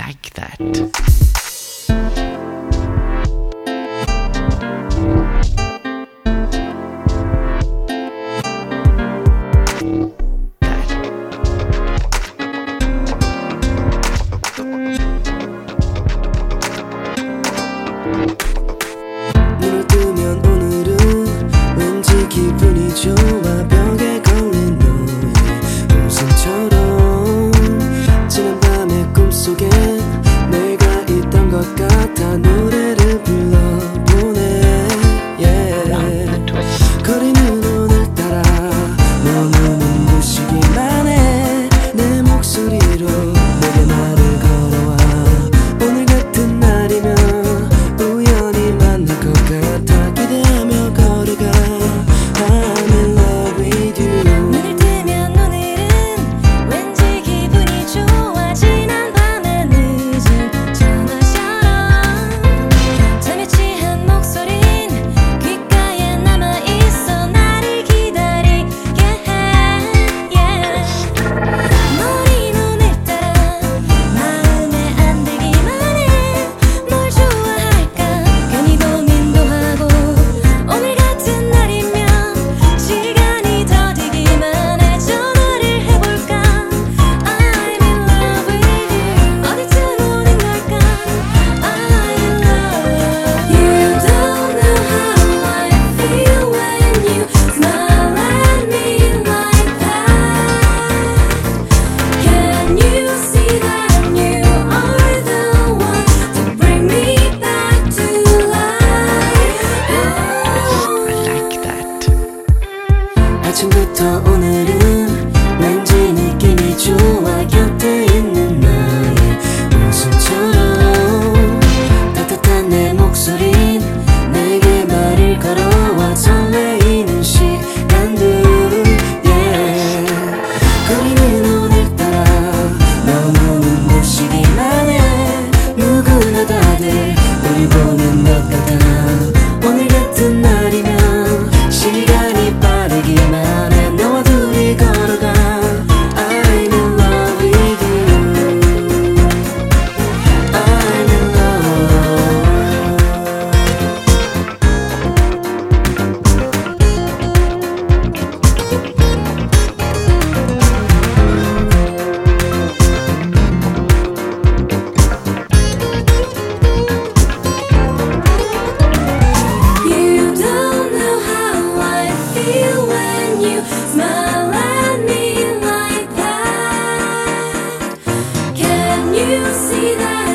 like that. 눈을 뜨면 오늘은 왠지 기분이 좋아. 벽에 걸린 너의 웃음처럼 지난 밤의 꿈속에 내가 있던 것 같아. 노래를 불러보네. 거리는 오늘따라 너무 눈부시기만 해. 내 목소리로 내게 말을 걸어와. 오늘 같은 날이면 우연히 만날 것 같아. 기대하며 걸어가. I'm in love with you. 눈을 뜨면 오늘은 왠지 기분이 좋아. 지난 밤의 늦은 전화처럼 잠에 취한 목소린 귓가에 남아있어. 나를 기다리게 해. 머린 오늘따라 마음에 안 들기만 해. 뭘 좋아할까 괜히 고민도 하고. 오늘 같은 날이면 시간이 더디기만 해. 전화를 해볼까. I'm in love with you. 어디쯤 오는 걸까. I'm in love. You don't know how I feel when you smile at me like that. Can you see that you are the one to bring me back to life? I like that. 아침부터 오늘은 왠지 느낌이 좋아. 곁에 있는 나의 웃음처럼 따뜻한 내 목소린 내게 말을 걸어와. 설레이는 시간들 거리는 오늘따라 너무 눈부시기만 해. 누구나 다들 우리 보는 것 같아. 오늘 같은 날이면 시간이 빠르기만 해. 너와 둘이 걸어가. I'm in love with you. I'm in love. You don't know how I feel when you smile at me like that. Can you see that